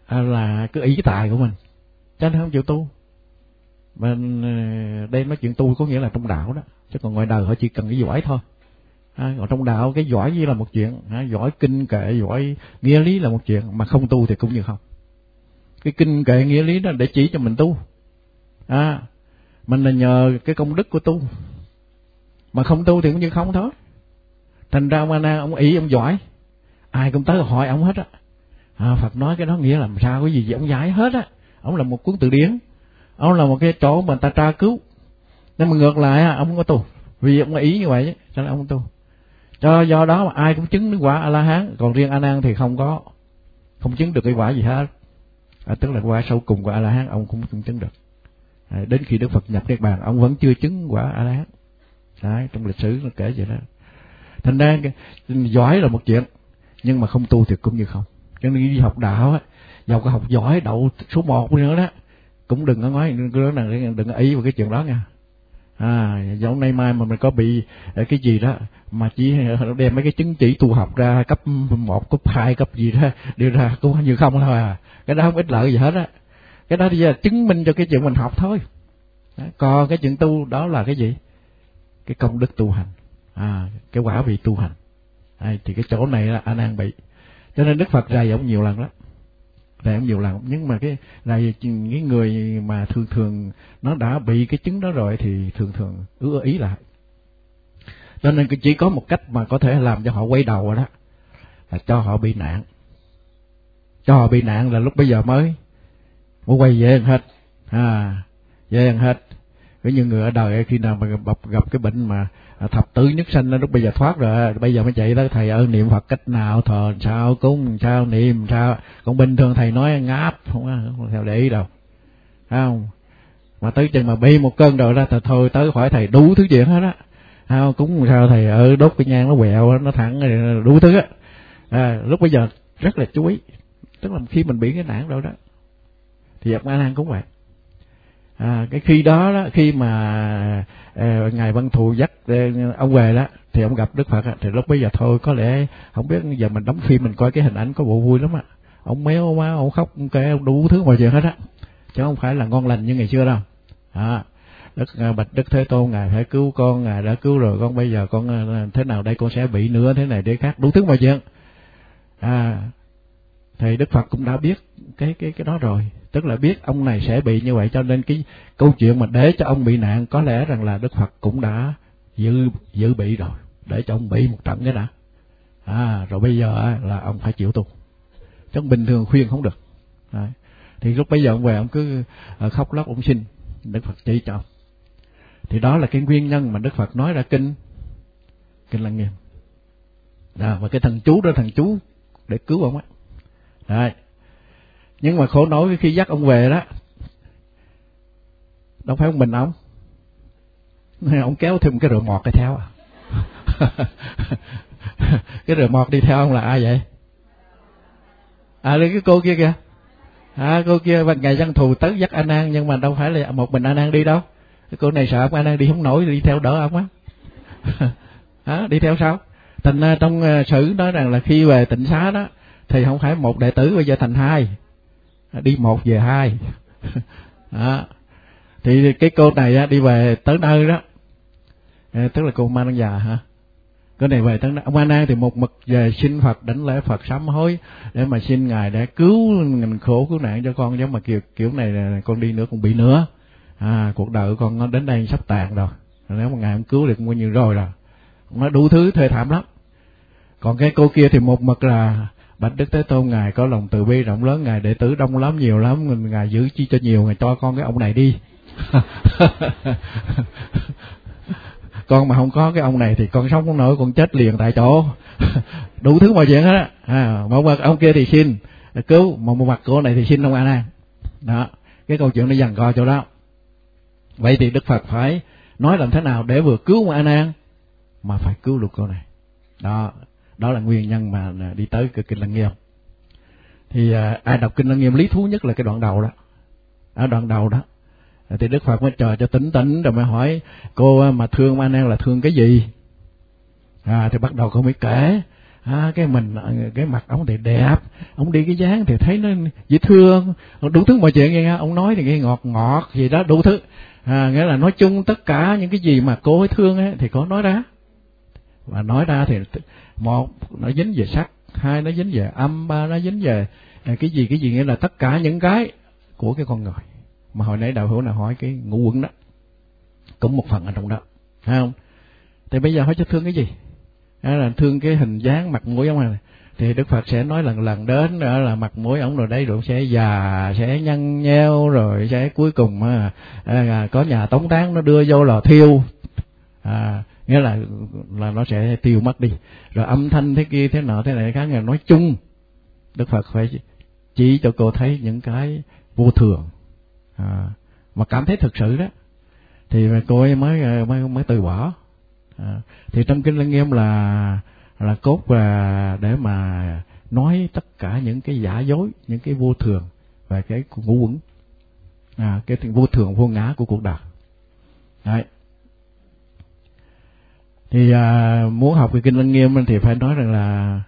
là cứ ý tài của mình, cho nên không chịu tu. Mình đây nói chuyện tu có nghĩa là trong đạo đó, chứ còn ngoài đời họ chỉ cần cái giỏi thôi. Còn trong đạo cái giỏi như là một chuyện, giỏi kinh kệ, giỏi nghĩa lý là một chuyện, mà không tu thì cũng như không. Cái kinh kệ nghĩa lý đó để chỉ cho mình tu. Mình là nhờ cái công đức của tu, mà không tu thì cũng như không thôi. Thành ra ông A Nan ông ý ông giỏi, ai cũng tới hỏi ông hết á. Phật nói cái đó nghĩa làm sao, cái gì ông giải hết á. Ông là một cuốn từ điển, ông là một cái chỗ mà người ta tra cứu. Nhưng mà ngược lại ông không có tu, vì ông ý như vậy cho nên ông không tu. Do đó mà ai cũng chứng đến quả A La Hán, còn riêng A Nan thì không chứng được cái quả gì hết. Tức là quả sau cùng của A La Hán ông cũng không chứng được. Đến khi Đức Phật nhập Niết Bàn ông vẫn chưa chứng quả A La Hán. Đấy, trong lịch sử nó kể vậy đó. Thành ra giỏi là một chuyện, nhưng mà không tu thì cũng như không. Cho nên đi học đạo á, dầu có học giỏi đậu số 1 nữa đó, cũng đừng có nói đừng có ý vào cái chuyện đó nha. Dẫu nay mai mà mình có bị cái gì đó mà chỉ đem mấy cái chứng chỉ tu học ra cấp 1, cấp 2, cấp gì đó đưa ra cũng như không thôi cái đó không ích lợi gì hết á. Cái đó thì là chứng minh cho cái chuyện mình học thôi. Còn cái chuyện tu đó là cái gì? Cái công đức tu hành, cái quả vị tu hành. Thì cái chỗ này là A Nan bị, cho nên Đức Phật rầy ông nhiều lần đó, rầy ông nhiều lần. Nhưng mà cái rầy cái người mà thường nó đã bị cái chứng đó rồi thì thường ưa ý lại. Cho nên chỉ có một cách mà có thể làm cho họ quay đầu rồi đó, là cho họ bị nạn. Cho họ bị nạn là lúc bây giờ mới quay về hết, về hết. Ví như người ở đời khi nào mà gặp cái bệnh mà thập tử nhất sanh lúc bây giờ thoát rồi, bây giờ mới chạy tới thầy ơi niệm Phật cách nào, thờ sao, cúng sao, niệm sao. Còn bình thường thầy nói ngáp không theo để ý đâu, không. Mà tới chừng mà bị một cơn rồi đó thôi tới hỏi thầy đủ thứ chuyện hết á. Cúng sao thầy đốt cái nhang nó quẹo nó thẳng đủ thứ á. Lúc bây giờ rất là chú ý, tức là khi mình bị cái nạn rồi đó thì A Nan cũng vậy. Cái khi đó khi mà ngài Văn Thù dắt ông về đó thì ông gặp Đức Phật thì lúc bây giờ thôi có lẽ không biết giờ mình đóng phim mình coi cái hình ảnh có bộ vui lắm ông méo má, ông khóc kể ông đủ thứ mọi chuyện hết chứ không phải là ngon lành như ngày xưa đâu. Bạch Đức Thế Tôn ngài phải cứu con, ngài đã cứu rồi, con bây giờ con thế nào đây, con sẽ bị nữa thế này thế khác, đủ thứ mọi chuyện. Thì Đức Phật cũng đã biết cái đó rồi, tức là biết ông này sẽ bị như vậy, cho nên cái câu chuyện mà để cho ông bị nạn có lẽ rằng là Đức Phật cũng đã dự bị rồi, để cho ông bị một trận cái đã. Rồi bây giờ là ông phải chịu tu, chứ bình thường khuyên không được. Thì lúc bây giờ ông về ông cứ khóc lóc ông xin Đức Phật chỉ cho ông. Thì đó là cái nguyên nhân mà Đức Phật nói ra kinh Lăng Nghiêm. Và cái thần chú đó, thần chú để cứu ông á. Đấy. Nhưng mà khổ nổi khi dắt ông về đó, đâu phải ông mình ông kéo thêm cái rượu mọt đi theo. Cái rượu mọt đi theo ông là ai vậy? Đây cái cô kia kìa. Cô kia và ngài Văn Thù tới dắt A Nan, nhưng mà đâu phải là một mình A Nan đi đâu. Cái cô này sợ ông A Nan đi không nổi, đi theo đỡ ông á. Đi theo sao? Thành ra trong sử nói rằng là khi về tịnh xá đó thì không phải một đệ tử bây giờ thành 2, đi 1 về 2. Thì cái cô này đi về tới nơi đó, tức là cô Ma Nan già hả? Cái này về tới ông A Nan thì một mực về xin Phật, đảnh lễ Phật, sám hối để mà xin ngài để cứu ngành khổ cứu nạn cho con, chứ mà kiểu này là con đi nữa còn bị nữa. Cuộc đời của con nó đến đây sắp tàn rồi, nếu mà ngài không cứu được cũng coi như rồi nó đủ thứ thê thảm lắm. Còn cái cô kia thì một mực là Bạch Đức Thế Tôn ngài có lòng từ bi rộng lớn, ngài đệ tử đông lắm, nhiều lắm, ngài giữ chi cho nhiều, ngài cho con cái ông này đi. Con mà không có cái ông này thì con sống không nổi, con chết liền tại chỗ. Đủ thứ mọi chuyện hết á. Một mặt ông kia thì xin cứu, một mặt cô này thì xin ông A Nan. Đó, cái câu chuyện nó giằng co chỗ đó. Vậy thì Đức Phật phải nói làm thế nào để vừa cứu ông A Nan mà phải cứu được cô này. Đó là nguyên nhân mà đi tới cái kinh Lăng Nghiêm. Thì ai đọc kinh Lăng Nghiêm lý thú nhất là cái đoạn đầu đó. Ở đoạn đầu đó thì Đức Phật mới chờ cho tỉnh rồi mới hỏi cô mà thương A Nan là thương cái gì. Thì bắt đầu cô mới kể cái mặt ông thì đẹp, ông đi cái dáng thì thấy nó dễ thương, đủ thứ mọi chuyện nghe, ông nói thì nghe ngọt ngọt gì đó đủ thứ, nghĩa là nói chung tất cả những cái gì mà cô ấy thương ấy, thì cô nói ra, và nói ra thì một nó dính về sắc, hai nó dính về âm, ba nó dính về cái gì nghĩa là tất cả những cái của cái con người mà hồi nãy đạo hữu nào hỏi cái ngũ uẩn đó cũng một phần ở trong đó, phải không? Thì bây giờ hỏi cho thương cái gì? Là thương cái hình dáng mặt mũi ông này, thì Đức Phật sẽ nói lần lần đến đó là mặt mũi ông rồi đây rồi sẽ già, sẽ nhăn nheo, rồi sẽ cuối cùng có nhà tống táng nó đưa vô lò thiêu, nghĩa là nó sẽ tiêu mất đi, rồi âm thanh thế kia thế nọ thế này khác. Ngày nói chung Đức Phật phải chỉ cho cô thấy những cái vô thường, mà cảm thấy thực sự đó thì cô ấy mới từ bỏ. Thì trong Kinh Lăng Nghiêm là cốt để mà nói tất cả những cái giả dối, những cái vô thường và cái ngũ uẩn, cái vô thường vô ngã của cuộc đời. Đấy. Thì muốn học về Kinh Lăng Nghiêm thì phải nói rằng là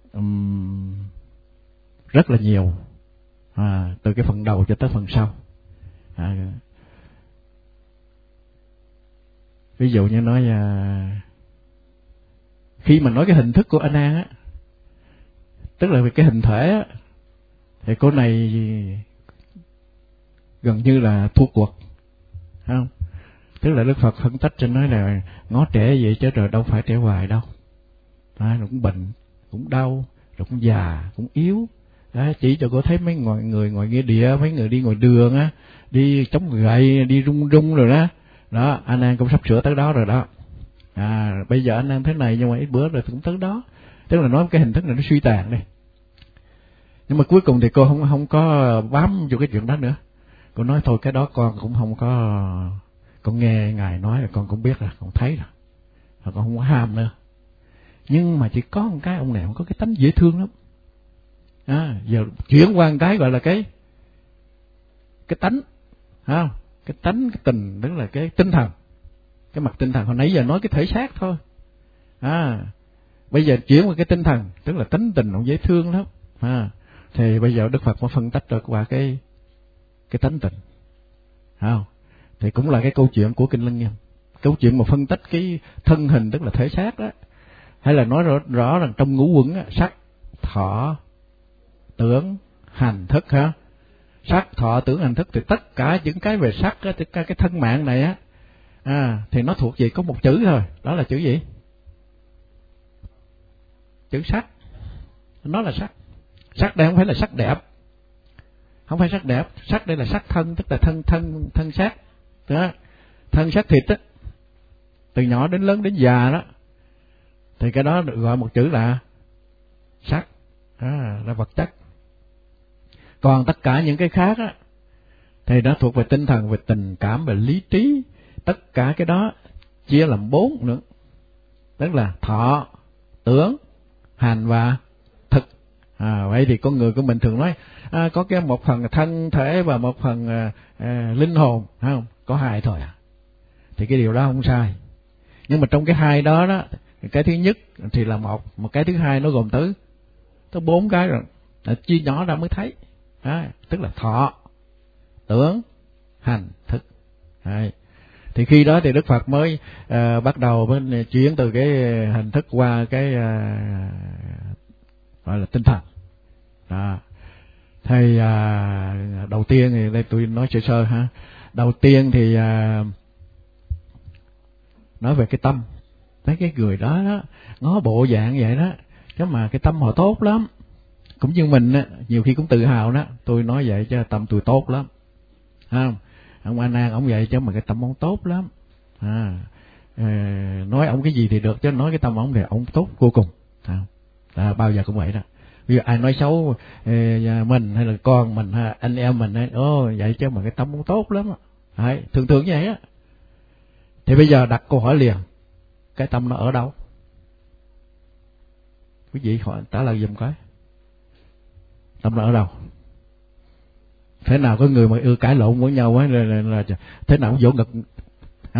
rất là nhiều, từ cái phần đầu cho tới phần sau. Ví dụ như nói khi mà nói cái hình thức của A Nan á, tức là về cái hình thể á, thì cô này gần như là thua cuộc, không? Tức là Đức Phật phân tích cho nói là ngó trẻ vậy chứ rồi đâu phải trẻ hoài đâu, rồi cũng bệnh, cũng đau, rồi cũng già, cũng yếu. Đó, chỉ cho cô thấy mấy người ngoài nghĩa địa, mấy người đi ngoài đường á, đi chống gậy, đi rung rồi đó. Đó, A Nan cũng sắp sửa tới đó rồi đó. Bây giờ A Nan thế này nhưng mà ít bữa rồi cũng tới đó. Tức là nói cái hình thức này nó suy tàn đi. Nhưng mà cuối cùng thì cô không có bám vô cái chuyện đó nữa. Cô nói thôi cái đó con cũng không có, con nghe Ngài nói là con cũng biết rồi, con thấy rồi, con không có ham nữa. Nhưng mà chỉ có một cái ông này, có cái tánh dễ thương lắm. Giờ chuyển qua một cái gọi là cái tánh, không? Cái tánh, cái tình, tức là cái tinh thần, cái mặt tinh thần. Hồi nãy giờ nói cái thể xác thôi, bây giờ chuyển qua cái tinh thần, tức là tánh tình ông dễ thương lắm. Thì bây giờ Đức Phật mới phân tách được qua cái tánh tình, không? Thì cũng là cái câu chuyện của Kinh Lăng Nghiêm, câu chuyện mà phân tách cái thân hình tức là thể xác đó, hay là nói rõ rằng trong ngũ uẩn á, sắc, thọ, tưởng, hành, thức ha. Sắc, thọ, tưởng, hành, thức thì tất cả những cái về sắc á, tất cả cái thân mạng này á, thì nó thuộc về có một chữ thôi, đó là chữ gì? Chữ sắc. Nó là sắc. Sắc đây không phải là sắc đẹp, không phải sắc đẹp, sắc đây là sắc thân, tức là thân xác đó, thân xác thịt á, từ nhỏ đến lớn đến già đó, thì cái đó được gọi một chữ là sắc, là vật chất. Còn tất cả những cái khác á thì nó thuộc về tinh thần, về tình cảm, về lý trí, tất cả cái đó chia làm 4 nữa, tức là thọ, tưởng, hành và thực. Vậy thì con người của mình thường nói có cái một phần thân thể và một phần linh hồn, không? Có 2 thôi thì cái điều đó không sai. Nhưng mà trong cái 2 đó đó, cái thứ nhất thì là một cái thứ hai nó gồm tới 4 cái rồi, chia nhỏ ra mới thấy. Tức là thọ, tưởng, hành, thức. Thì khi đó thì Đức Phật mới bắt đầu mới chuyển từ cái hình thức qua cái gọi là tinh thần. Thì đầu tiên thì đây tôi nói sơ sơ ha. Đầu tiên thì nói về cái tâm. Thấy cái người đó ngó bộ dạng vậy đó, chứ mà cái tâm họ tốt lắm. Cũng như mình á, nhiều khi cũng tự hào đó, tôi nói vậy chứ tâm tôi tốt lắm, không? Ông A Nan ông vậy chứ mà cái tâm ông tốt lắm. Nói ông cái gì thì được, chứ nói cái tâm ông thì ông tốt vô cùng. Bao giờ cũng vậy đó. Ví dụ ai nói xấu mình hay là con mình hay anh em mình ấy, vậy chứ mà cái tâm ông tốt lắm. Thường như vậy á. Thì bây giờ đặt câu hỏi liền, cái tâm nó ở đâu? Quý vị hỏi trả lời giùm cái. Tâm nó ở đâu? Thế nào có người mà cãi lộn với nhau ấy là thế nào cũng vỗ ngực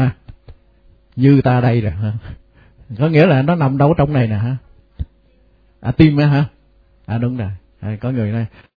như ta đây rồi, có nghĩa là nó nằm đâu trong này nè, Tim á hả? Đúng rồi. Có người nói